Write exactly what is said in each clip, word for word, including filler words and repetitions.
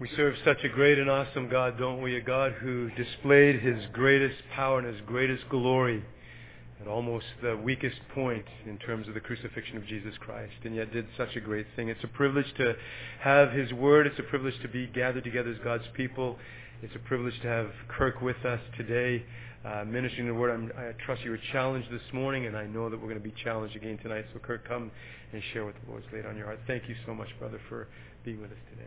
We serve such a great and awesome God, don't we? A God who displayed His greatest power and His greatest glory at almost the weakest point in terms of the crucifixion of Jesus Christ, and yet did such a great thing. It's a privilege to have His Word. It's a privilege to be gathered together as God's people. It's a privilege to have Kirk with us today, uh, ministering the Word. I'm, I trust you were challenged this morning, and I know that we're going to be challenged again tonight. So Kirk, come and share what the Lord's laid on your heart. Thank you so much, brother, for being with us today.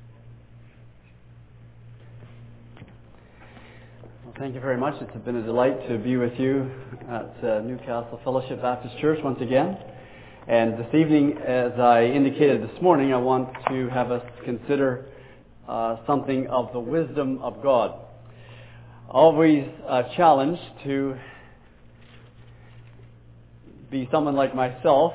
Well, thank you very much. It's been a delight to be with you at uh, Newcastle Fellowship Baptist Church once again. And this evening, as I indicated this morning, I want to have us consider uh, something of the wisdom of God. Always uh, challenged to be someone like myself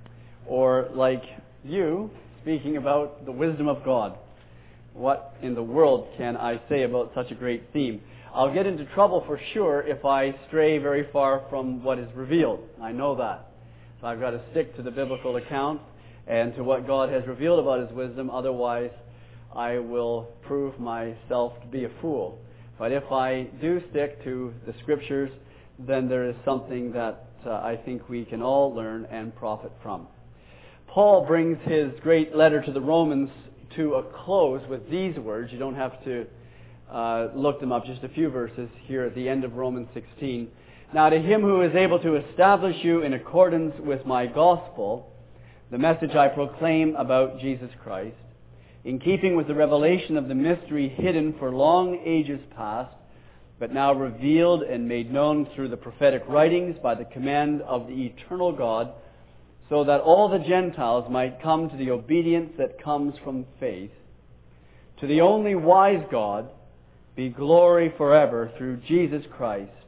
or like you, speaking about the wisdom of God. What in the world can I say about such a great theme? I'll get into trouble for sure if I stray very far from what is revealed. I know that. So I've got to stick to the biblical account and to what God has revealed about His wisdom. Otherwise, I will prove myself to be a fool. But if I do stick to the Scriptures, then there is something that uh, I think we can all learn and profit from. Paul brings his great letter to the Romans to a close with these words. You don't have to Uh, look them up, just a few verses here at the end of Romans sixteen. Now to Him who is able to establish you in accordance with my gospel, the message I proclaim about Jesus Christ, in keeping with the revelation of the mystery hidden for long ages past, but now revealed and made known through the prophetic writings by the command of the eternal God, so that all the Gentiles might come to the obedience that comes from faith. To the only wise God be glory forever through Jesus Christ.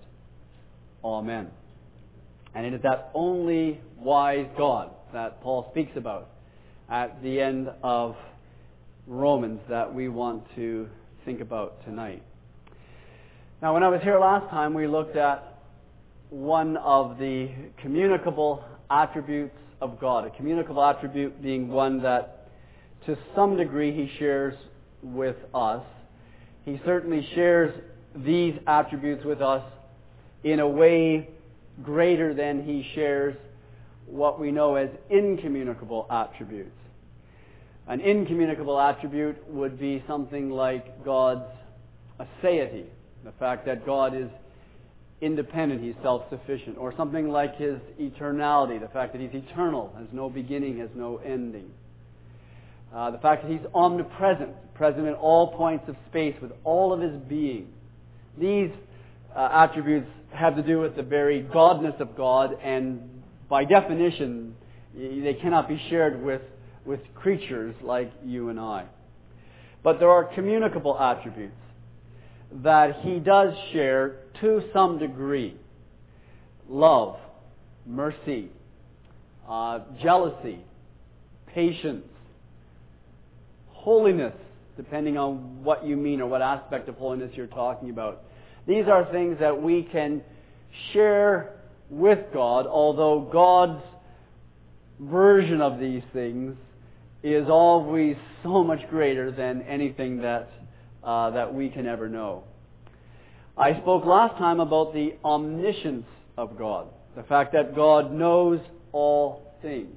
Amen. And it is that only wise God that Paul speaks about at the end of Romans that we want to think about tonight. Now, when I was here last time, we looked at one of the communicable attributes of God. A communicable attribute being one that, to some degree, He shares with us. He certainly shares these attributes with us in a way greater than He shares what we know as incommunicable attributes. An incommunicable attribute would be something like God's aseity, the fact that God is independent, He's self-sufficient, or something like His eternality, the fact that He's eternal, has no beginning, has no ending. Uh, the fact that He's omnipresent, present in all points of space with all of His being. These uh, attributes have to do with the very godness of God, and by definition, they cannot be shared with, with creatures like you and I. But there are communicable attributes that He does share to some degree. Love, mercy, uh, jealousy, patience, holiness, depending on what you mean or what aspect of holiness you're talking about. These are things that we can share with God, although God's version of these things is always so much greater than anything that uh, that we can ever know. I spoke last time about the omniscience of God, the fact that God knows all things.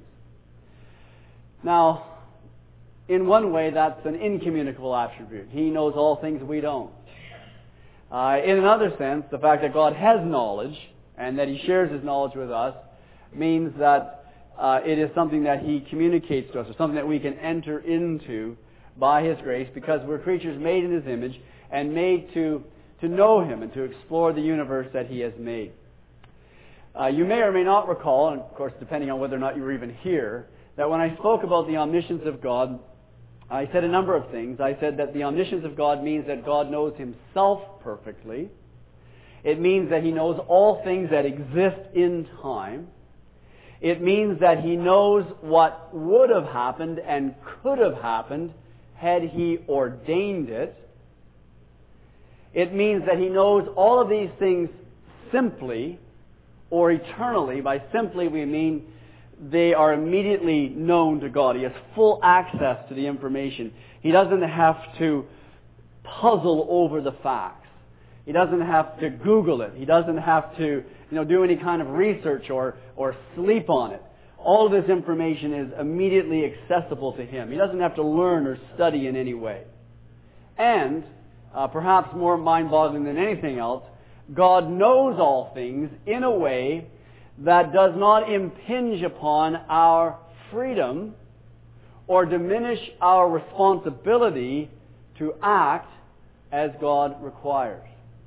Now, in one way, that's an incommunicable attribute. He knows all things we don't. Uh, in another sense, the fact that God has knowledge and that He shares His knowledge with us means that uh, it is something that He communicates to us, or something that we can enter into by His grace, because we're creatures made in His image and made to, to know Him and to explore the universe that He has made. Uh, you may or may not recall, and of course depending on whether or not you were even here, that when I spoke about the omniscience of God, I said a number of things. I said that the omniscience of God means that God knows Himself perfectly. It means that He knows all things that exist in time. It means that He knows what would have happened and could have happened had He ordained it. It means that He knows all of these things simply or eternally. By simply we mean they are immediately known to God. He has full access to the information. He He doesn't have to puzzle over the facts. He doesn't have to Google it. He doesn't have to, you know, do any kind of research or, or sleep on it. All of this information is immediately accessible to him. He doesn't have to learn or study in any way. And, uh, perhaps more mind-boggling than anything else, God knows all things in a way that does not impinge upon our freedom or diminish our responsibility to act as God requires.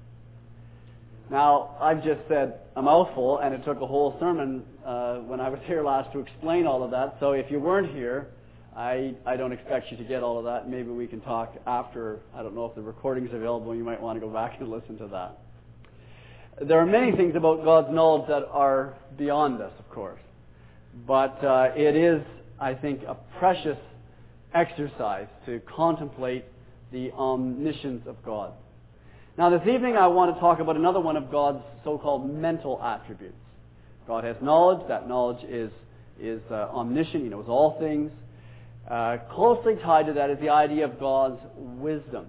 Now, I've just said a mouthful, and it took a whole sermon uh, when I was here last to explain all of that. So if you weren't here, I, I don't expect you to get all of that. Maybe we can talk after. I don't know if the recording's available. You might want to go back and listen to that. There are many things about God's knowledge that are beyond us, of course. But uh, it is, I think, a precious exercise to contemplate the omniscience of God. Now, this evening I want to talk about another one of God's so-called mental attributes. God has knowledge. That knowledge is, is uh, omniscient. He knows all things. Uh, closely tied to that is the idea of God's wisdom.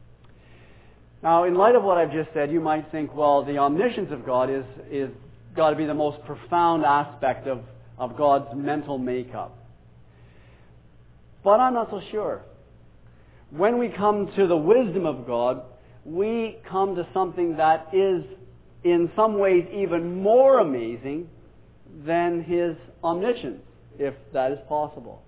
Now, in light of what I've just said, you might think, well, the omniscience of God is, is got to be the most profound aspect of, of God's mental makeup. But I'm not so sure. When we come to the wisdom of God, we come to something that is in some ways even more amazing than His omniscience, if that is possible.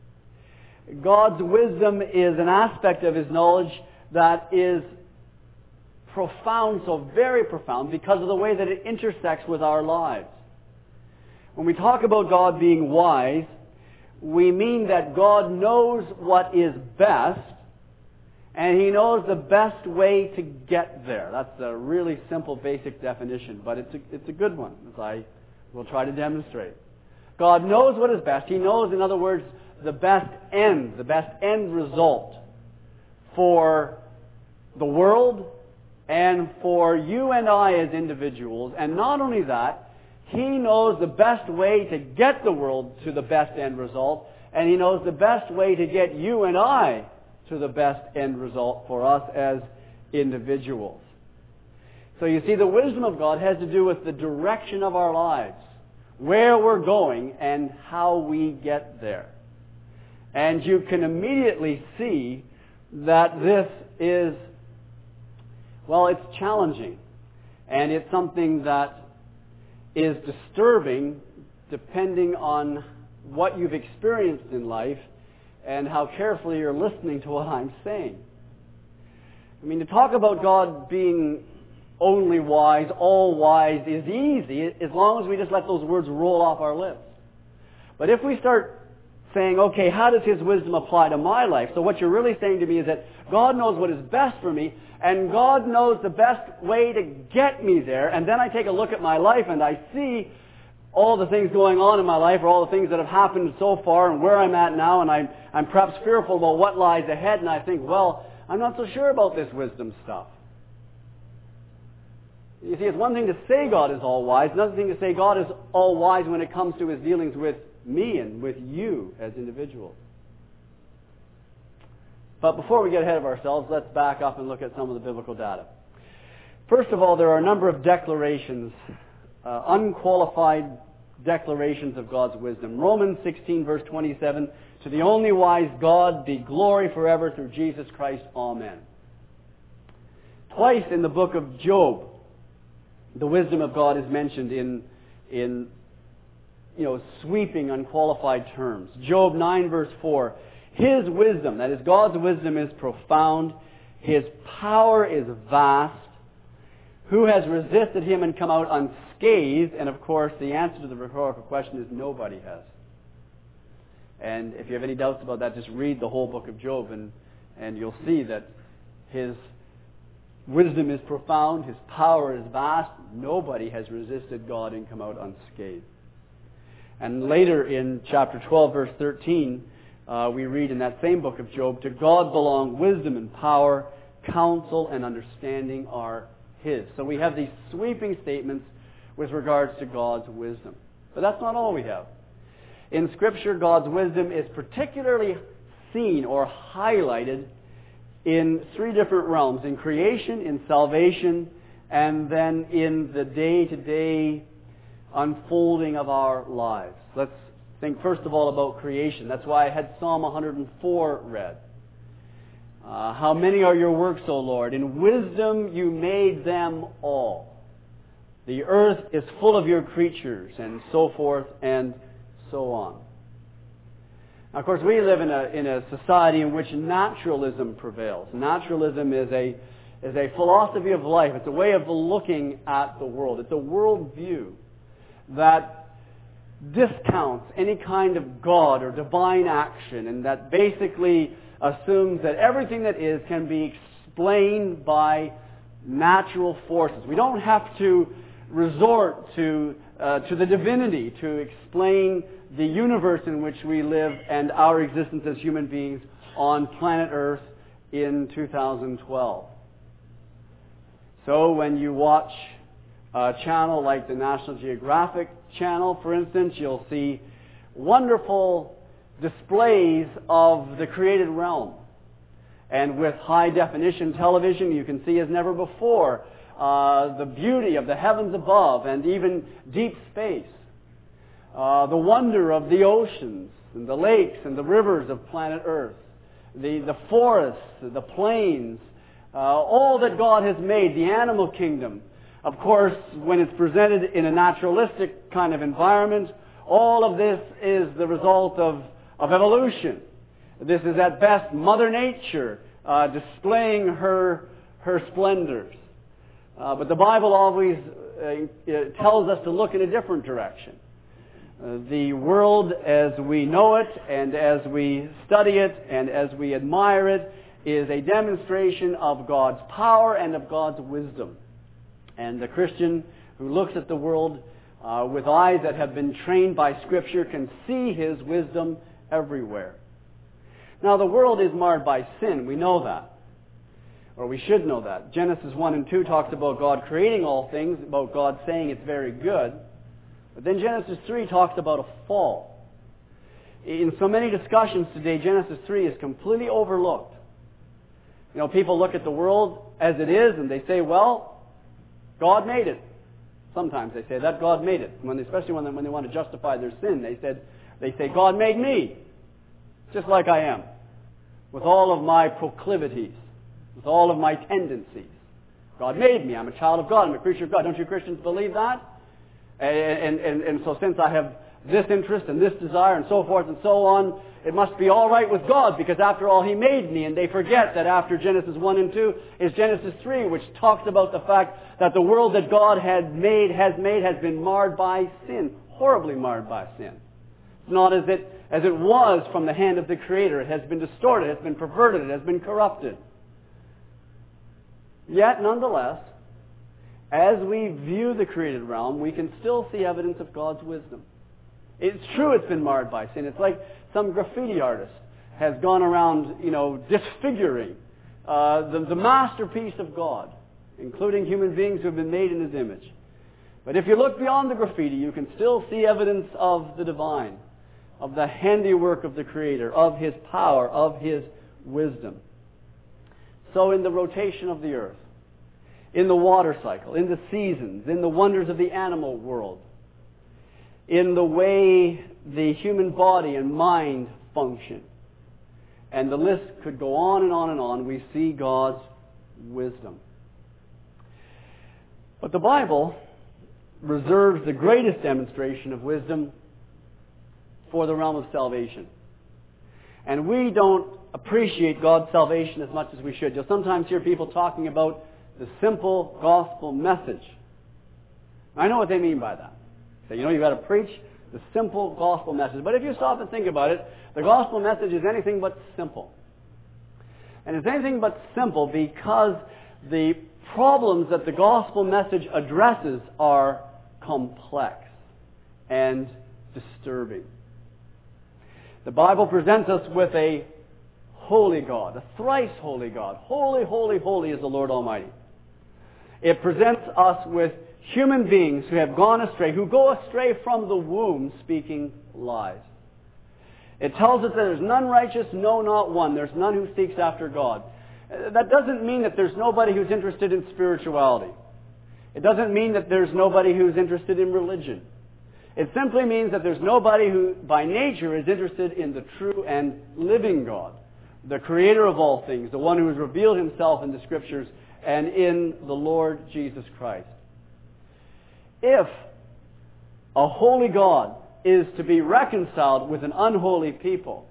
God's wisdom is an aspect of His knowledge that is profound, so very profound, because of the way that it intersects with our lives. When we talk about God being wise, we mean that God knows what is best, and He knows the best way to get there. That's a really simple, basic definition, but it's a, it's a good one, as I will try to demonstrate. God knows what is best. He knows, in other words, the best end, the best end result for the world and for you and I as individuals. And not only that, He knows the best way to get the world to the best end result, and He knows the best way to get you and I to the best end result for us as individuals. So you see, the wisdom of God has to do with the direction of our lives, where we're going, and how we get there. And you can immediately see that this is, well, it's challenging. And it's something that is disturbing depending on what you've experienced in life and how carefully you're listening to what I'm saying. I mean, to talk about God being only wise, all wise, is easy as long as we just let those words roll off our lips. But if we start saying, okay, how does His wisdom apply to my life? So what you're really saying to me is that God knows what is best for me, and God knows the best way to get me there. And then I take a look at my life and I see all the things going on in my life, or all the things that have happened so far and where I'm at now, and I'm, I'm perhaps fearful about what lies ahead, and I think, well, I'm not so sure about this wisdom stuff. You see, it's one thing to say God is all-wise, another thing to say God is all-wise when it comes to His dealings with me and with you as individuals. But before we get ahead of ourselves, let's back up and look at some of the biblical data. First of all, there are a number of declarations, uh, unqualified declarations of God's wisdom. Romans sixteen, verse twenty-seven, to the only wise God be glory forever through Jesus Christ. Amen. Twice in the book of Job, the wisdom of God is mentioned in, in you know, sweeping, unqualified terms. Job nine, verse four, His wisdom, that is, God's wisdom, is profound. His power is vast. Who has resisted Him and come out unscathed? And of course, the answer to the rhetorical question is nobody has. And if you have any doubts about that, just read the whole book of Job, and, and you'll see that His wisdom is profound. His power is vast. Nobody has resisted God and come out unscathed. And later in chapter twelve, verse thirteen, uh, we read in that same book of Job, to God belong wisdom and power, counsel and understanding are His. So we have these sweeping statements with regards to God's wisdom. But that's not all we have. In Scripture, God's wisdom is particularly seen or highlighted in three different realms: in creation, in salvation, and then in the day-to-day unfolding of our lives. Let's think first of all about creation. That's why I had Psalm one hundred four read. Uh, how many are your works, O Lord? In wisdom you made them all. The earth is full of your creatures, and so forth and so on. Now, of course, we live in a in a society in which naturalism prevails. Naturalism is a is a philosophy of life. It's a way of looking at the world. It's a worldview that discounts any kind of God or divine action, and that basically assumes that everything that is can be explained by natural forces. We don't have to resort to uh, to the divinity to explain the universe in which we live and our existence as human beings on planet Earth in two thousand twelve. So when you watch a channel like the National Geographic Channel, for instance, you'll see wonderful displays of the created realm. And with high-definition television, you can see as never before uh, the beauty of the heavens above and even deep space. Uh, the wonder of the oceans and the lakes and the rivers of planet Earth. The, the forests, the plains, uh, all that God has made, the animal kingdom. Of course, when it's presented in a naturalistic kind of environment, all of this is the result of, of evolution. This is at best Mother Nature uh, displaying her, her splendors. Uh, but the Bible always uh, tells us to look in a different direction. Uh, the world as we know it and as we study it and as we admire it is a demonstration of God's power and of God's wisdom. And the Christian who looks at the world uh, with eyes that have been trained by Scripture can see His wisdom everywhere. Now, the world is marred by sin. We know that. Or we should know that. Genesis one and two talks about God creating all things, about God saying it's very good. But then Genesis three talks about a fall. In so many discussions today, Genesis three is completely overlooked. You know, people look at the world as it is and they say, well, God made it. Sometimes they say that God made it. When, especially when they, when they want to justify their sin, they said they say God made me, just like I am, with all of my proclivities, with all of my tendencies. God made me. I'm a child of God. I'm a creature of God. Don't you Christians believe that? And, and, and so since I have this interest and this desire and so forth and so on, it must be all right with God, because after all, He made me. And they forget that after Genesis one and two is Genesis three, which talks about the fact that the world that God had made, has made, has been marred by sin, horribly marred by sin. It's not as it, as it was from the hand of the Creator. It has been distorted, it has been perverted, it has been corrupted. Yet, nonetheless, as we view the created realm, we can still see evidence of God's wisdom. It's true it's been marred by sin. It's like some graffiti artist has gone around, you know, disfiguring uh, the, the masterpiece of God, including human beings who have been made in His image. But if you look beyond the graffiti, you can still see evidence of the divine, of the handiwork of the Creator, of His power, of His wisdom. So in the rotation of the earth, in the water cycle, in the seasons, in the wonders of the animal world, in the way the human body and mind function, and the list could go on and on and on, we see God's wisdom. But the Bible reserves the greatest demonstration of wisdom for the realm of salvation. And we don't appreciate God's salvation as much as we should. You'll sometimes hear people talking about the simple gospel message. I know what they mean by that. Say, you know, you've got to preach the simple gospel message. But if you stop and think about it, the gospel message is anything but simple. And it's anything but simple because the problems that the gospel message addresses are complex and disturbing. The Bible presents us with a holy God, a thrice holy God. Holy, holy, holy is the Lord Almighty. It presents us with human beings who have gone astray, who go astray from the womb speaking lies. It tells us that there's none righteous, no, not one. There's none who seeks after God. That doesn't mean that there's nobody who's interested in spirituality. It doesn't mean that there's nobody who's interested in religion. It simply means that there's nobody who, by nature, is interested in the true and living God, the Creator of all things, the one who has revealed Himself in the Scriptures and in the Lord Jesus Christ. If a holy God is to be reconciled with an unholy people,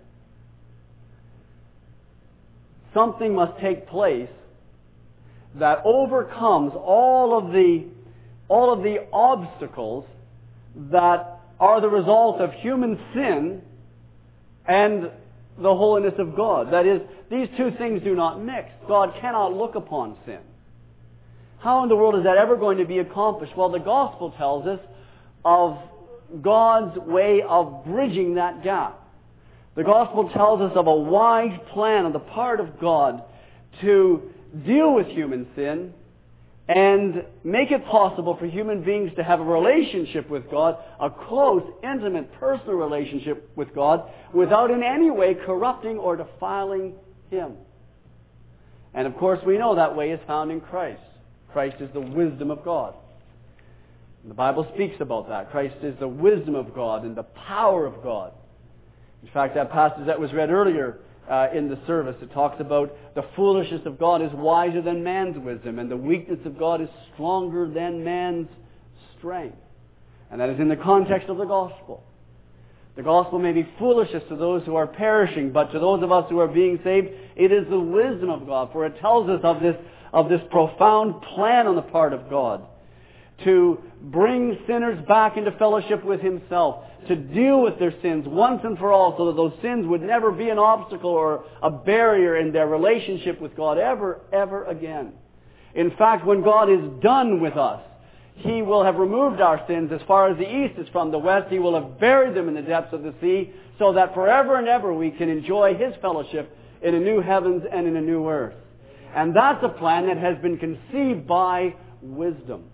something must take place that overcomes all of the all of the obstacles that are the result of human sin and the holiness of God. That is, these two things do not mix. God cannot look upon sin. How in the world is that ever going to be accomplished? Well, the Gospel tells us of God's way of bridging that gap. The Gospel tells us of a wise plan on the part of God to deal with human sin and make it possible for human beings to have a relationship with God, a close, intimate, personal relationship with God, without in any way corrupting or defiling Him. And of course, we know that way is found in Christ. Christ is the wisdom of God. And the Bible speaks about that. Christ is the wisdom of God and the power of God. In fact, that passage that was read earlier uh, in the service, it talks about the foolishness of God is wiser than man's wisdom, and the weakness of God is stronger than man's strength. And that is in the context of the gospel. The gospel may be foolishness to those who are perishing, but to those of us who are being saved, it is the wisdom of God, for it tells us of this, of this profound plan on the part of God to bring sinners back into fellowship with Himself, to deal with their sins once and for all, so that those sins would never be an obstacle or a barrier in their relationship with God ever, ever again. In fact, when God is done with us, He will have removed our sins as far as the east is from the west. He will have buried them in the depths of the sea, so that forever and ever we can enjoy His fellowship in a new heavens and in a new earth. And that's a plan that has been conceived by wisdom.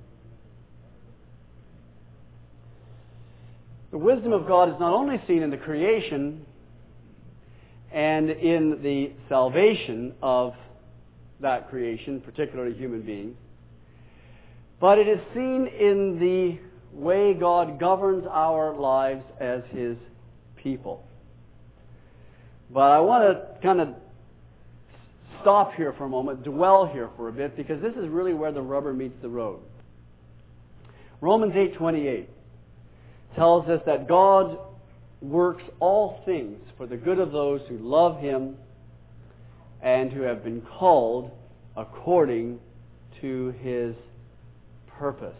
The wisdom of God is not only seen in the creation and in the salvation of that creation, particularly human beings, but it is seen in the way God governs our lives as His people. But I want to kind of stop here for a moment, dwell here for a bit, because this is really where the rubber meets the road. Romans eight twenty-eight tells us that God works all things for the good of those who love Him and who have been called according to His purpose.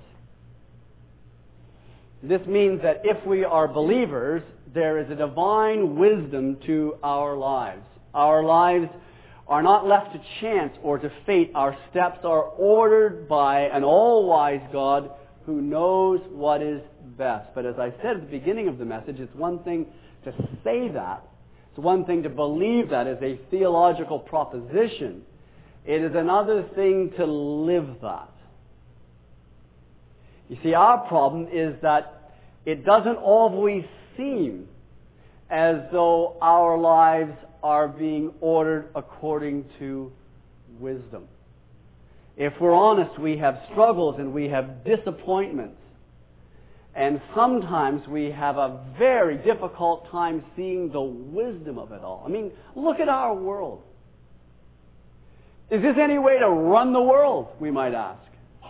This means that if we are believers, there is a divine wisdom to our lives. Our lives are not left to chance or to fate. Our steps are ordered by an all-wise God who knows what is best. But as I said at the beginning of the message, it's one thing to say that. It's one thing to believe that as a theological proposition. It is another thing to live that. You see, our problem is that it doesn't always seem as though our lives are being ordered according to wisdom. If we're honest, we have struggles and we have disappointments. And sometimes we have a very difficult time seeing the wisdom of it all. I mean, look at our world. Is this any way to run the world, we might ask?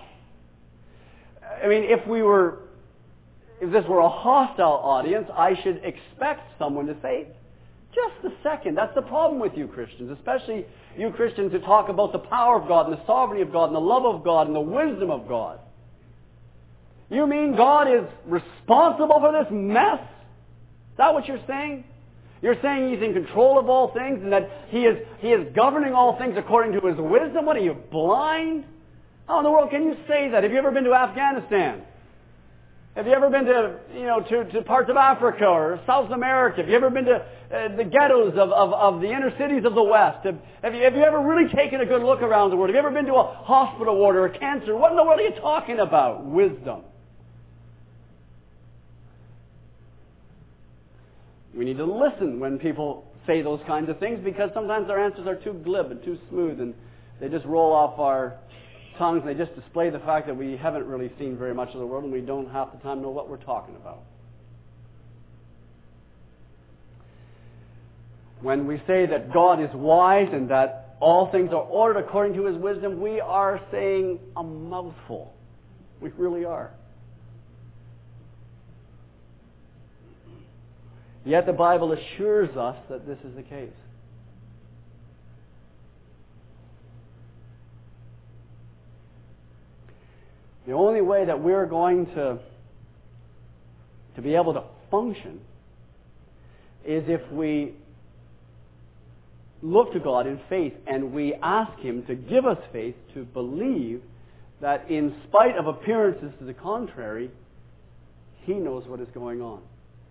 I mean, if we were, if this were a hostile audience, I should expect someone to say, just a second, that's the problem with you Christians, especially you Christians who talk about the power of God and the sovereignty of God and the love of God and the wisdom of God. You mean God is responsible for this mess? Is that what you're saying? You're saying He's in control of all things and that He is, he is governing all things according to His wisdom? What are you, blind? How in the world can you say that? Have you ever been to Afghanistan? Have you ever been to, you know, to, to parts of Africa or South America? Have you ever been to uh, the ghettos of, of, of the inner cities of the West? Have, have, you, have you ever really taken a good look around the world? Have you ever been to a hospital ward or a cancer? What in the world are you talking about? Wisdom. We need to listen when people say those kinds of things, because sometimes their answers are too glib and too smooth, and they just roll off our tongues, and they just display the fact that we haven't really seen very much of the world, and we don't half the time know what we're talking about. When we say that God is wise and that all things are ordered according to His wisdom, we are saying a mouthful. We really are. Yet the Bible assures us that this is the case. The only way that we're going to, to be able to function is if we look to God in faith and we ask Him to give us faith to believe that in spite of appearances to the contrary, He knows what is going on.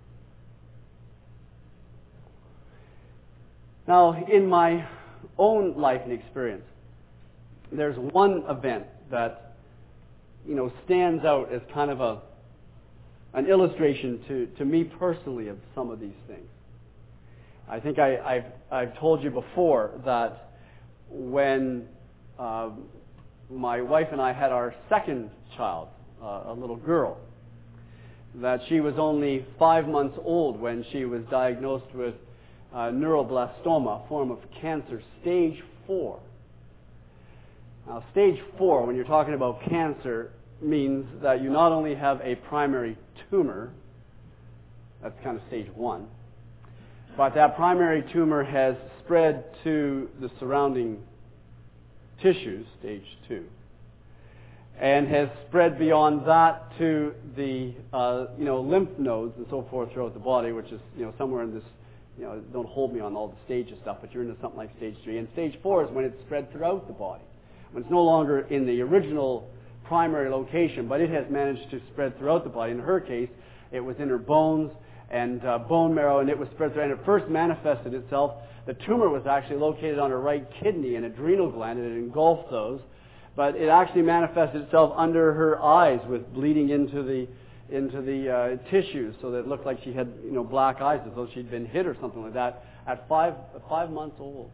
Now, in my own life and experience, there's one event that, you know, stands out as kind of a an illustration to, to me personally of some of these things. I think I, I've, I've told you before that when uh, my wife and I had our second child, uh, a little girl, that she was only five months old when she was diagnosed with uh, neuroblastoma, a form of cancer, stage four. Now, stage four, when you're talking about cancer, means that you not only have a primary tumor, that's kind of stage one, but that primary tumor has spread to the surrounding tissues, stage two, and has spread beyond that to the uh, you know lymph nodes and so forth throughout the body, which is you know somewhere in this, you know don't hold me on all the stage of stuff, but you're into something like stage three. And stage four is when it's spread throughout the body, when it's no longer in the original primary location, but it has managed to spread throughout the body. In her case, it was in her bones and uh, bone marrow, and it was spread through, and it first manifested itself. The tumor was actually located on her right kidney and adrenal gland, and it engulfed those, but it actually manifested itself under her eyes with bleeding into the into the uh, tissues, so that it looked like she had you know black eyes, as though she'd been hit or something like that, at five five months old.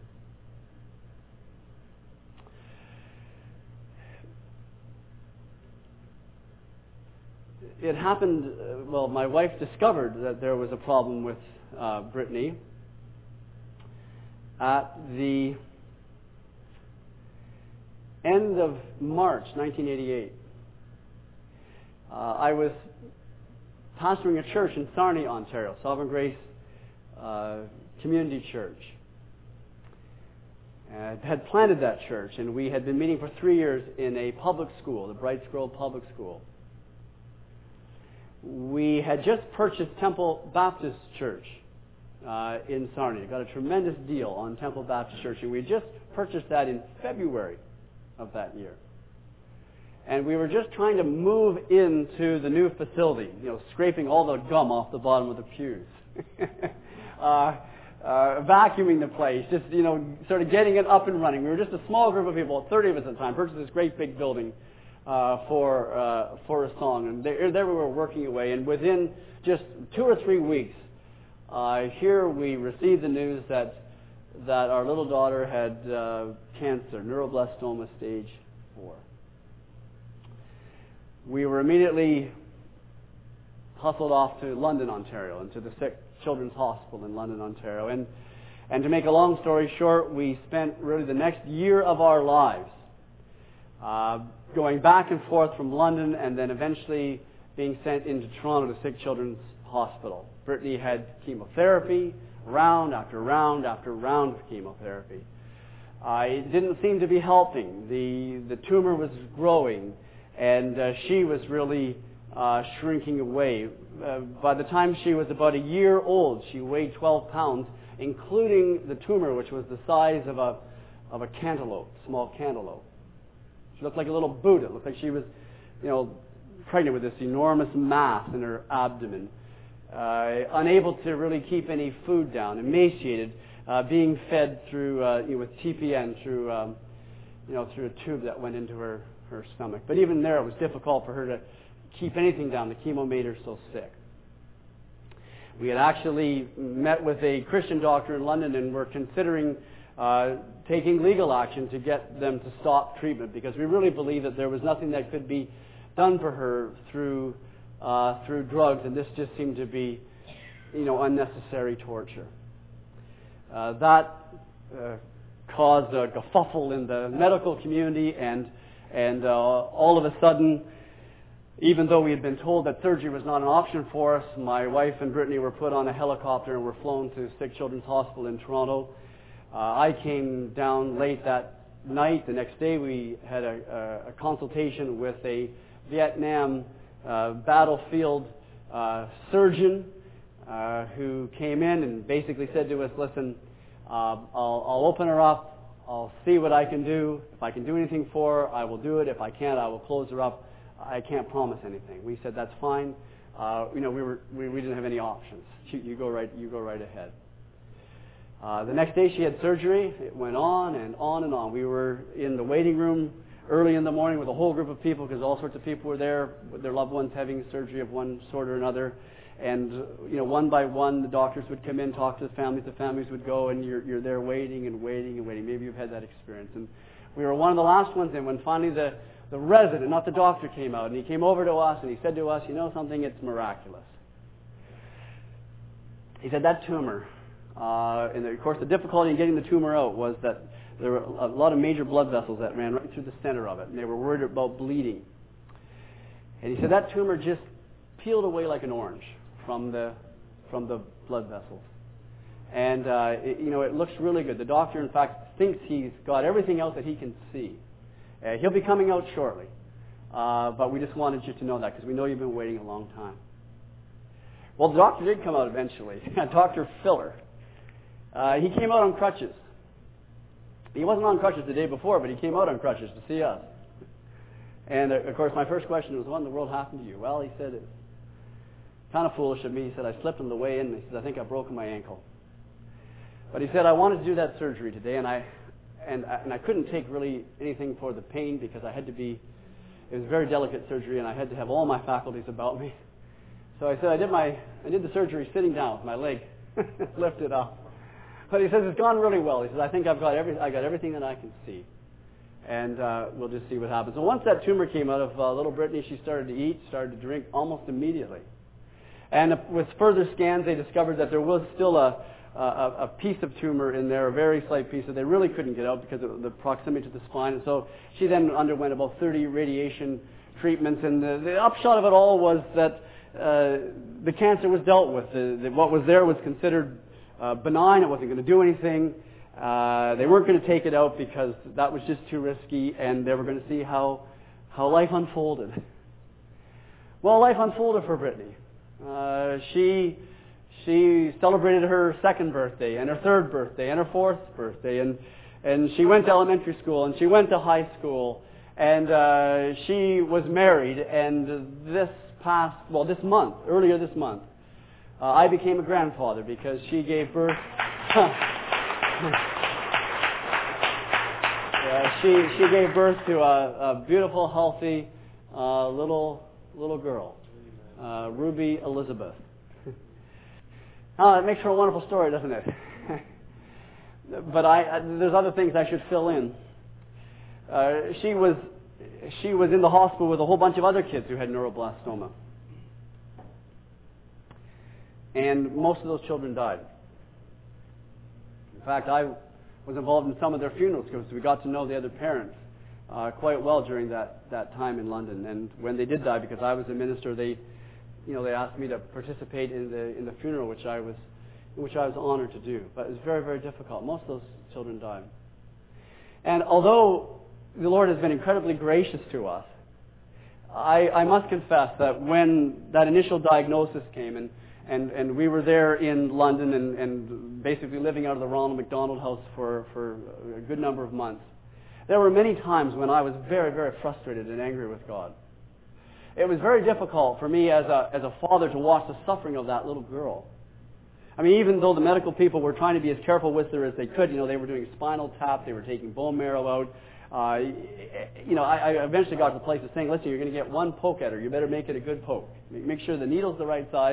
It happened, uh, well, my wife discovered that there was a problem with uh, Brittany at the end of March nineteen eighty-eight. Uh, I was pastoring a church in Sarnia, Ontario, Sovereign Grace uh, Community Church. I had planted that church, and we had been meeting for three years in a public school, the Bright Scroll Public School. We had just purchased Temple Baptist Church uh, in Sarnia. Got a tremendous deal on Temple Baptist Church, and we had just purchased that in February of that year. And we were just trying to move into the new facility, you know, scraping all the gum off the bottom of the pews, uh, uh, vacuuming the place, just, you know, sort of getting it up and running. We were just a small group of people, thirty of us at the time, purchased this great big building Uh, for uh, for a song, and there, there we were working away. And within just two or three weeks, uh, here we received the news that that our little daughter had uh, cancer, neuroblastoma stage four. We were immediately hustled off to London, Ontario, and to the Sick Children's Hospital in London, Ontario. And and to make a long story short, we spent really the next year of our lives Uh, going back and forth from London, and then eventually being sent into Toronto to Sick Children's Hospital. Brittany had chemotherapy, round after round after round of chemotherapy. Uh, it didn't seem to be helping. The the tumor was growing, and uh, she was really uh, shrinking away. Uh, by the time she was about a year old, she weighed twelve pounds, including the tumor, which was the size of a of a cantaloupe, small cantaloupe. She looked like a little Buddha. It looked like she was, you know, pregnant with this enormous mass in her abdomen, uh, unable to really keep any food down, emaciated, uh, being fed through, uh, you know, with T P N through, um, you know, through a tube that went into her, her stomach. But even there, it was difficult for her to keep anything down. The chemo made her so sick. We had actually met with a Christian doctor in London and were considering uh, taking legal action to get them to stop treatment, because we really believe that there was nothing that could be done for her through uh, through drugs, and this just seemed to be, you know, unnecessary torture. Uh, that uh, caused a kerfuffle in the medical community, and and uh, all of a sudden, even though we had been told that surgery was not an option for us, my wife and Brittany were put on a helicopter and were flown to Sick Children's Hospital in Toronto. Uh, I came down late that night. The next day we had a, a, a consultation with a Vietnam uh, battlefield uh, surgeon uh, who came in and basically said to us, listen, uh, I'll, I'll open her up, I'll see what I can do. If I can do anything for her, I will do it. If I can't, I will close her up. I can't promise anything. We said, that's fine. Uh, you know, we were we, we didn't have any options. You, you go right you go right ahead. Uh, the next day she had surgery. It went on and on and on. We were in the waiting room early in the morning with a whole group of people, because all sorts of people were there with their loved ones having surgery of one sort or another. And, you know, one by one, the doctors would come in, talk to the families. The families would go, and you're, you're there waiting and waiting and waiting. Maybe you've had that experience. And we were one of the last ones in when finally the, the resident, not the doctor, came out. And he came over to us and he said to us, you know something, it's miraculous. He said, that tumor, uh, and of course the difficulty in getting the tumor out was that there were a lot of major blood vessels that ran right through the center of it, and they were worried about bleeding. And he said that tumor just peeled away like an orange from the from the blood vessels. And, uh, it, you know, it looks really good. The doctor, in fact, thinks he's got everything else that he can see. Uh, he'll be coming out shortly. Uh, but we just wanted you to know that, because we know you've been waiting a long time. Well, the doctor did come out eventually, Doctor Filler. Uh, he came out on crutches. He wasn't on crutches the day before, but he came out on crutches to see us. And, uh, of course, my first question was, what in the world happened to you? Well, he said, it's kind of foolish of me. He said, I slipped on the way in. He said, I think I've broken my ankle. But he said, I wanted to do that surgery today, and I and, and I couldn't take really anything for the pain, because I had to be, it was very delicate surgery, and I had to have all my faculties about me. So I said, I did my, I did the surgery sitting down with my leg lifted up. But he says, it's gone really well. He says, I think I've got every, I got everything that I can see. And uh, we'll just see what happens. And once that tumor came out of uh, little Brittany, she started to eat, started to drink almost immediately. And uh, with further scans, they discovered that there was still a, a, a piece of tumor in there, a very slight piece that they really couldn't get out because of the proximity to the spine. And so she then underwent about thirty radiation treatments. And the, the upshot of it all was that uh, the cancer was dealt with. The, the, what was there was considered uh, benign. It wasn't going to do anything. Uh, they weren't going to take it out because that was just too risky, and they were going to see how how life unfolded. Well, life unfolded for Brittany. Uh, she she celebrated her second birthday, and her third birthday, and her fourth birthday, and and she went to elementary school, and she went to high school, and uh, she was married. And this past, well, this month, earlier this month, uh, I became a grandfather because she gave birth. Yeah, she she gave birth to a, a beautiful, healthy uh, little little girl, uh, Ruby Elizabeth. Oh, it makes for a wonderful story, doesn't it? But I, I there's other things I should fill in. Uh, she was she was in the hospital with a whole bunch of other kids who had neuroblastoma, and most of those children died. In fact, I was involved in some of their funerals because we got to know the other parents uh, quite well during that, that time in London. And when they did die, because I was a minister, they, you know, they asked me to participate in the in the funeral, which I was, which I was honored to do. But it was very, very difficult. Most of those children died. And although the Lord has been incredibly gracious to us, I, I must confess that when that initial diagnosis came, and And, and we were there in London and, and basically living out of the Ronald McDonald House for, for a good number of months, there were many times when I was very, very frustrated and angry with God. It was very difficult for me as a, as a father to watch the suffering of that little girl. I mean, even though the medical people were trying to be as careful with her as they could, you know, they were doing spinal tap, they were taking bone marrow out. Uh, you know, I, I eventually got to the place of saying, listen, you're going to get one poke at her. You better make it a good poke. Make sure the needle's the right size.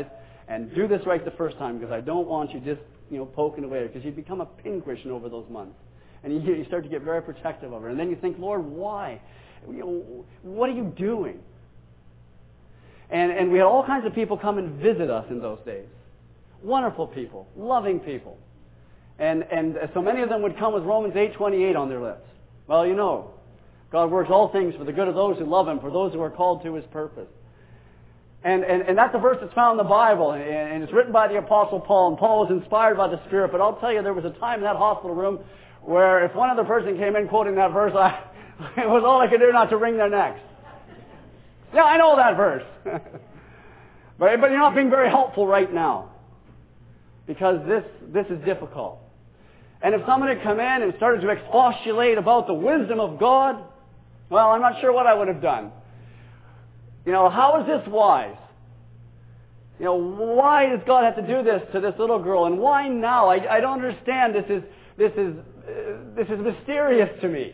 and do this right the first time because I don't want you just, you know, poking away, because you become a pincushion over those months. And you, you start to get very protective of her. And then you think, Lord, why? You know, what are you doing? And, and we had all kinds of people come and visit us in those days. Wonderful people, loving people. And, and so many of them would come with Romans eight twenty-eight on their lips. Well, you know, God works all things for the good of those who love Him, for those who are called to His purpose. And, and, and that's a verse that's found in the Bible, and, and it's written by the Apostle Paul, and Paul was inspired by the Spirit. But I'll tell you, there was a time in that hospital room where if one other person came in quoting that verse, I, it was all I could do not to wring their necks. Yeah, I know that verse. but, but you're not being very helpful right now, because this, this is difficult. And if someone had come in and started to expostulate about the wisdom of God, well, I'm not sure what I would have done. You know, how is this wise? You know, why does God have to do this to this little girl? And why now? I, I don't understand. This is, this is, uh, this is mysterious to me.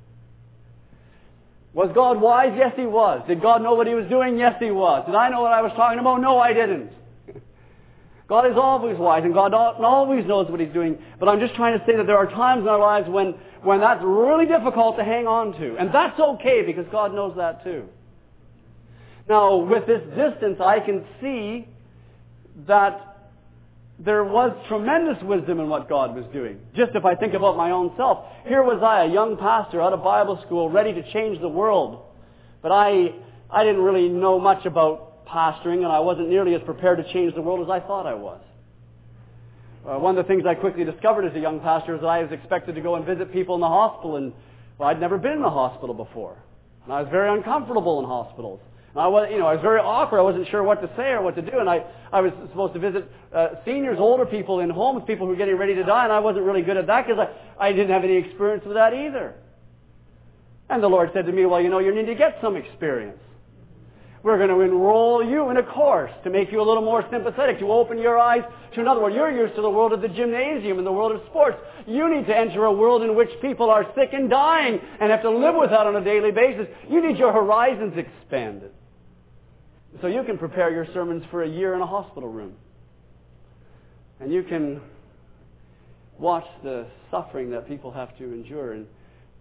Was God wise? Yes, He was. Did God know what He was doing? Yes, He was. Did I know what I was talking about? No, I didn't. God is always wise, and God always knows what He's doing. But I'm just trying to say that there are times in our lives when, when that's really difficult to hang on to. And that's okay, because God knows that too. Now, with this distance, I can see that there was tremendous wisdom in what God was doing. Just if I think about my own self. Here was I, a young pastor out of Bible school, ready to change the world. But I, I didn't really know much about pastoring, and I wasn't nearly as prepared to change the world as I thought I was. Uh, one of the things I quickly discovered as a young pastor is that I was expected to go and visit people in the hospital, and well, I'd never been in a hospital before. And I was very uncomfortable in hospitals. I was, you know, I was very awkward. I wasn't sure what to say or what to do. And I, I was supposed to visit uh, seniors, older people in homes, people who were getting ready to die, and I wasn't really good at that because I, I didn't have any experience with that either. And the Lord said to me, well, you know, you need to get some experience. We're going to enroll you in a course to make you a little more sympathetic, to open your eyes to another world. You're used to the world of the gymnasium and the world of sports. You need to enter a world in which people are sick and dying and have to live with that on a daily basis. You need your horizons expanded. So you can prepare your sermons for a year in a hospital room. And you can watch the suffering that people have to endure. And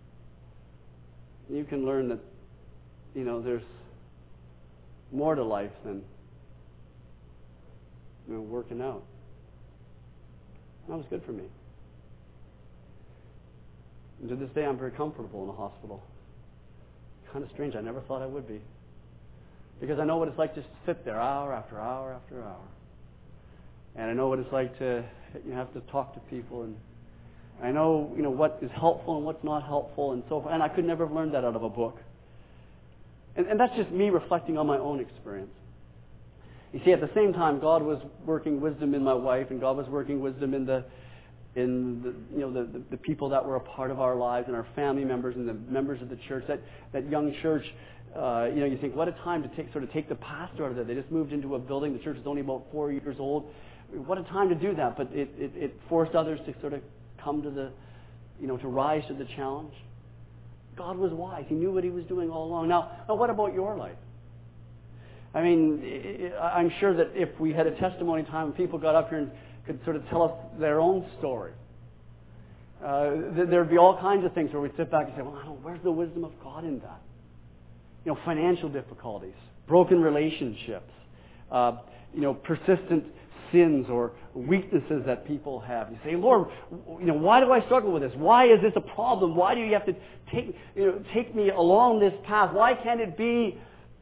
you can learn that, you know, there's more to life than, you know, working out. That was good for me. And to this day, I'm very comfortable in a hospital. Kind of strange. I never thought I would be. Because I know what it's like to sit there hour after hour after hour. And I know what it's like to, you have to talk to people. And I know, you know, what is helpful and what's not helpful and so forth. And I could never have learned that out of a book. And, and that's just me reflecting on my own experience. You see, at the same time, God was working wisdom in my wife, and God was working wisdom in the, in the, you know, the, the, the people that were a part of our lives, and our family members, and the members of the church. That that young church, uh, you know, you think, what a time to take sort of take the pastor out of there. They just moved into a building. The church is only about four years old. What a time to do that! But it, it, it forced others to sort of come to the, you know, to rise to the challenge. God was wise. He knew what He was doing all along. Now, now what about your life? I mean, I'm sure that if we had a testimony time and people got up here and could sort of tell us their own story, uh, there would be all kinds of things where we'd sit back and say, well, I don't know, where's the wisdom of God in that? You know, financial difficulties, broken relationships, uh, you know, persistent sins or weaknesses that people have. You say, Lord, you know, why do I struggle with this? Why is this a problem? Why do you have to take, you know, take me along this path? Why can't it be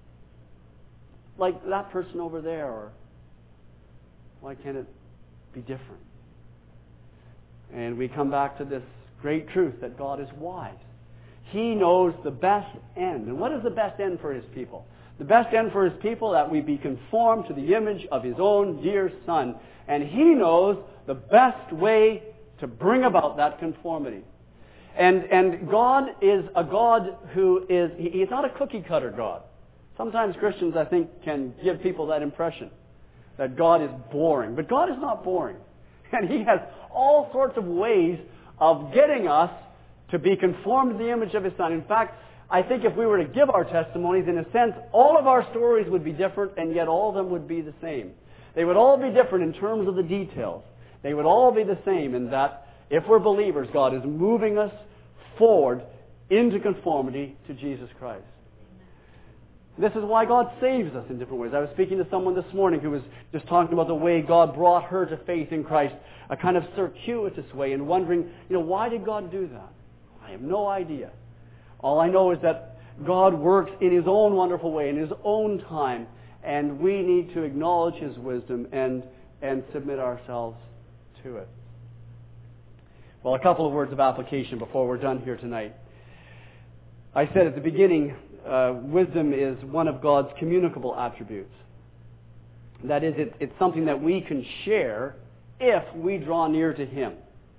like that person over there? Or why can't it be different? And we come back to this great truth that God is wise. He knows the best end. And what is the best end for His people? The best end for His people, that we be conformed to the image of His own dear Son. And He knows the best way to bring about that conformity. And, and God is a God who is, he, He's not a cookie cutter God. Sometimes Christians, I think, can give people that impression, that God is boring. But God is not boring. And He has all sorts of ways of getting us to be conformed to the image of His Son. In fact, I think if we were to give our testimonies, in a sense, all of our stories would be different, and yet all of them would be the same. They would all be different in terms of the details. They would all be the same in that if we're believers, God is moving us forward into conformity to Jesus Christ. This is why God saves us in different ways. I was speaking to someone this morning who was just talking about the way God brought her to faith in Christ, a kind of circuitous way, and wondering, you know, why did God do that? I have no idea. All I know is that God works in His own wonderful way, in His own time, and we need to acknowledge His wisdom and, and submit ourselves to it. Well, a couple of words of application before we're done here tonight. I said at the beginning, uh, wisdom is one of God's communicable attributes. That is, it, it's something that we can share if we draw near to Him.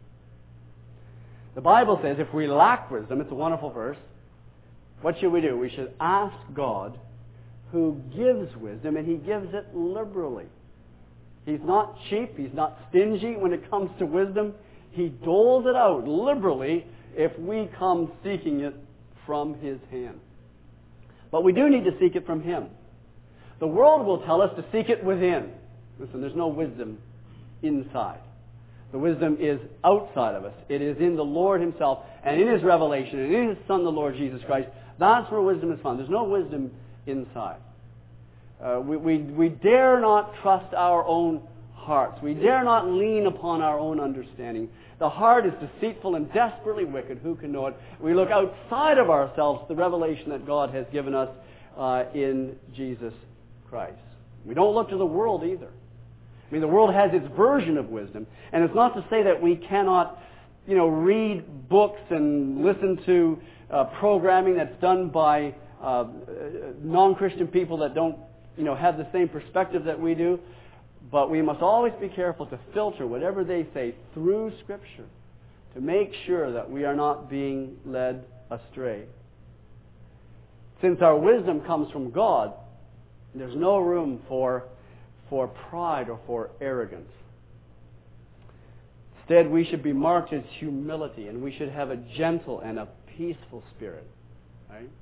The Bible says if we lack wisdom, it's a wonderful verse, what should we do? We should ask God, who gives wisdom, and He gives it liberally. He's not cheap, He's not stingy when it comes to wisdom. He doles it out liberally if we come seeking it from His hand. But we do need to seek it from Him. The world will tell us to seek it within. Listen, there's no wisdom inside. The wisdom is outside of us. It is in the Lord Himself and in His revelation and in His Son, the Lord Jesus Christ. That's where wisdom is found. There's no wisdom inside. Uh, we, we, we dare not trust our own hearts. We dare not lean upon our own understanding. The heart is deceitful and desperately wicked. Who can know it? We look outside of ourselves to the revelation that God has given us uh, in Jesus Christ. We don't look to the world either. I mean, the world has its version of wisdom. And it's not to say that we cannot, you know, read books and listen to uh, programming that's done by uh, non-Christian people that don't, you know, have the same perspective that we do. But we must always be careful to filter whatever they say through Scripture to make sure that we are not being led astray. Since our wisdom comes from God, there's no room for, for pride or for arrogance. Instead, we should be marked as humility, and we should have a gentle and a peaceful spirit. Right?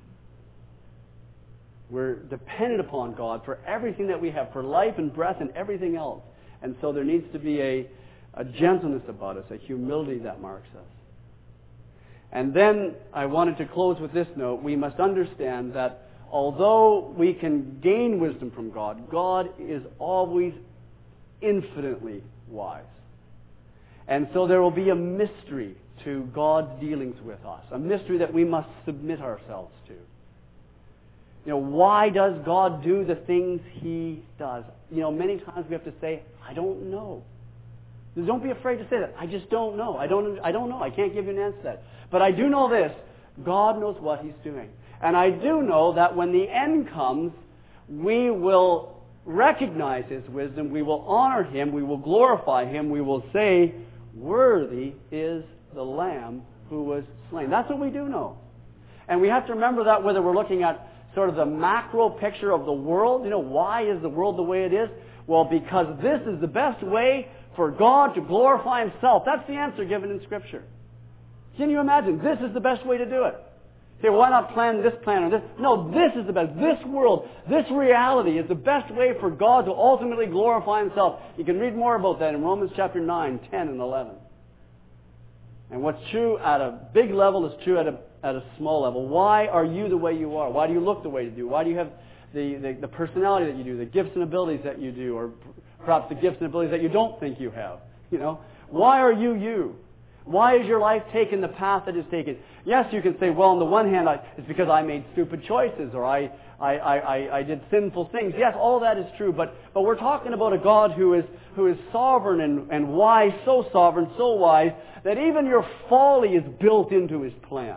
We're dependent upon God for everything that we have, for life and breath and everything else. And so there needs to be a, a gentleness about us, a humility that marks us. And then I wanted to close with this note. We must understand that although we can gain wisdom from God, God is always infinitely wise. And so there will be a mystery to God's dealings with us, a mystery that we must submit ourselves to. You know, why does God do the things He does? You know, many times we have to say, I don't know. Don't be afraid to say that. I just don't know. I don't, I don't know. I can't give you an answer to that. But I do know this. God knows what He's doing. And I do know that when the end comes, we will recognize His wisdom. We will honor Him. We will glorify Him. We will say, worthy is the Lamb who was slain. That's what we do know. And we have to remember that whether we're looking at sort of the macro picture of the world. You know, why is the world the way it is? Well, because this is the best way for God to glorify Himself. That's the answer given in Scripture. Can you imagine? This is the best way to do it. Say, why not plan this plan or this? No, this is the best. This world, this reality is the best way for God to ultimately glorify Himself. You can read more about that in Romans chapter nine, ten, and eleven. And what's true at a big level is true at a at a small level. Why are you the way you are? Why do you look the way you do? Why do you have the, the, the personality that you do, the gifts and abilities that you do, or perhaps the gifts and abilities that you don't think you have? You know, why are you you? Why is your life taking the path that it's taken? Yes, you can say, well, on the one hand, I, it's because I made stupid choices, or I, I, I, I did sinful things. Yes, all that is true, but, but we're talking about a God who is, who is sovereign and, and wise, so sovereign, so wise, that even your folly is built into His plan.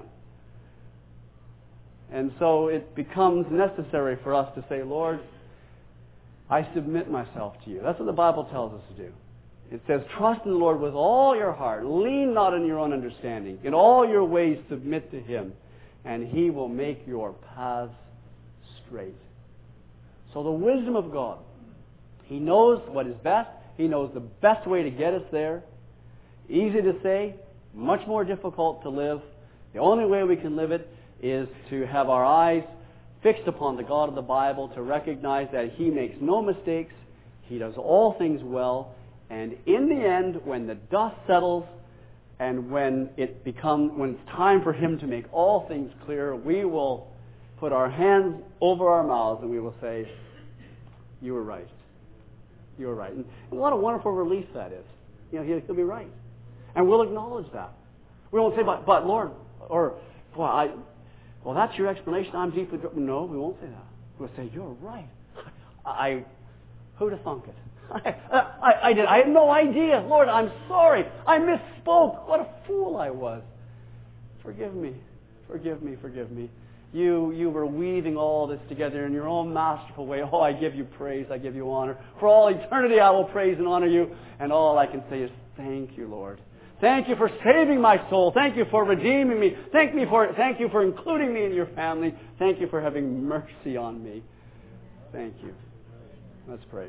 And so it becomes necessary for us to say, Lord, I submit myself to You. That's what the Bible tells us to do. It says, trust in the Lord with all your heart. Lean not on your own understanding. In all your ways submit to Him, and He will make your paths straight. So the wisdom of God. He knows what is best. He knows the best way to get us there. Easy to say, much more difficult to live. The only way we can live it is to have our eyes fixed upon the God of the Bible, to recognize that He makes no mistakes, He does all things well. And in the end, when the dust settles and when it become, when it's time for Him to make all things clear, we will put our hands over our mouths and we will say, you were right. You were right. And, and what a wonderful relief that is. You know, he'll, he'll be right. And we'll acknowledge that. We won't say, but, but Lord, or, well, I, well, that's your explanation. I'm deeply... No, we won't say that. We'll say, you're right. I, who'd have thunk it? I, I, I did. I had no idea. Lord, I'm sorry. I misspoke. What a fool I was. Forgive me. Forgive me. Forgive me. You, you were weaving all this together in your own masterful way. Oh, I give you praise. I give you honor. For all eternity, I will praise and honor you. And all I can say is, thank you, Lord. Thank you for saving my soul. Thank you for redeeming me. Thank me for, thank you for including me in your family. Thank you for having mercy on me. Thank you. Let's pray.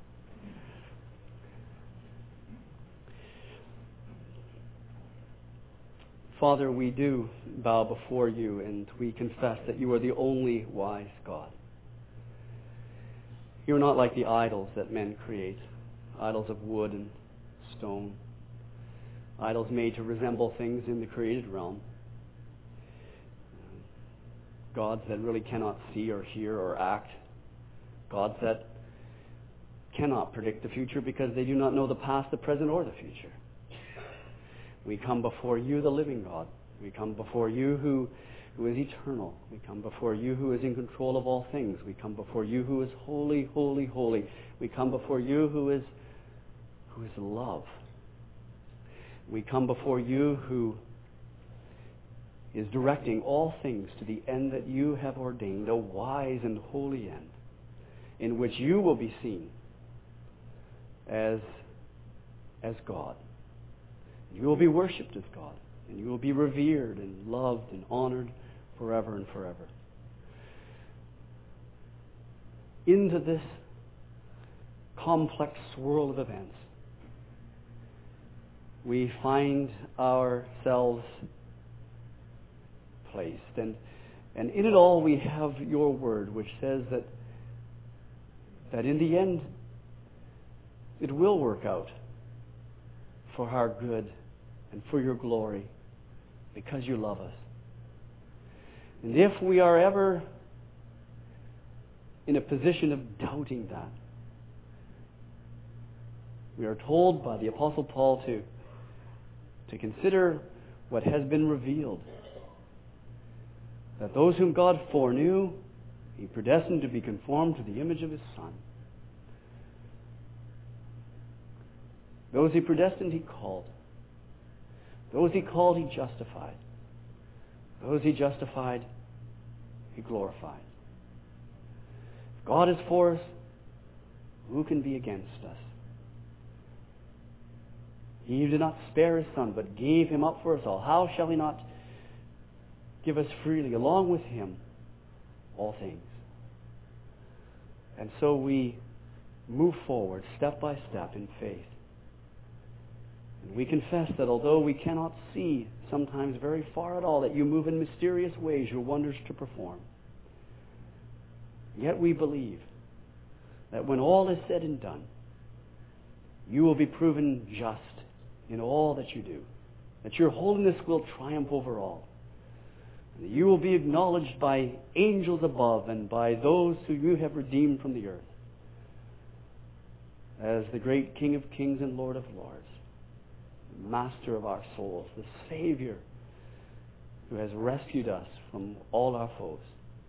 Father, we do bow before you and we confess that you are the only wise God. You're not like the idols that men create, idols of wood and stone, idols made to resemble things in the created realm, gods that really cannot see or hear or act, gods that cannot predict the future because they do not know the past, the present, or the future. We come before you, the living God. We come before you who, who is eternal. We come before you who is in control of all things. We come before you who is holy, holy, holy. We come before you who is, who is love. We come before you who is directing all things to the end that you have ordained, a wise and holy end, in which you will be seen as, as God. You will be worshipped as God, and you will be revered and loved and honored forever and forever. Into this complex swirl of events, we find ourselves placed. And, and in it all we have your word, which says that, that in the end it will work out for our good and for your glory, because you love us. And if we are ever in a position of doubting that, we are told by the Apostle Paul to, to consider what has been revealed, that those whom God foreknew, He predestined to be conformed to the image of His Son. Those He predestined, He called. Those He called, He justified. Those He justified, He glorified. If God is for us, who can be against us? He who did not spare His Son, but gave Him up for us all, how shall He not give us freely, along with Him, all things? And so we move forward, step by step, in faith. And we confess that although we cannot see sometimes very far at all, that you move in mysterious ways your wonders to perform, yet we believe that when all is said and done, you will be proven just in all that you do, that your holiness will triumph over all, and that you will be acknowledged by angels above and by those who you have redeemed from the earth as the great King of kings and Lord of lords, Master of our souls, the Savior who has rescued us from all our foes.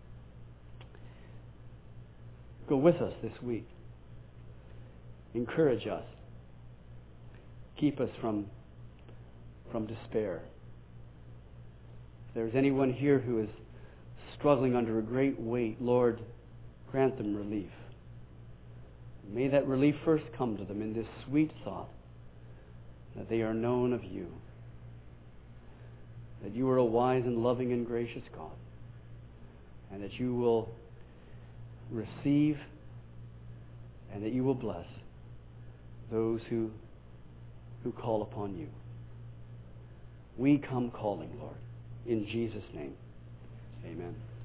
Go with us this week. Encourage us. Keep us from, from despair. If there's anyone here who is struggling under a great weight, Lord, grant them relief. May that relief first come to them in this sweet thought that they are known of you, that you are a wise and loving and gracious God, and that you will receive and that you will bless those who, who call upon you. We come calling, Lord, in Jesus' name. Amen.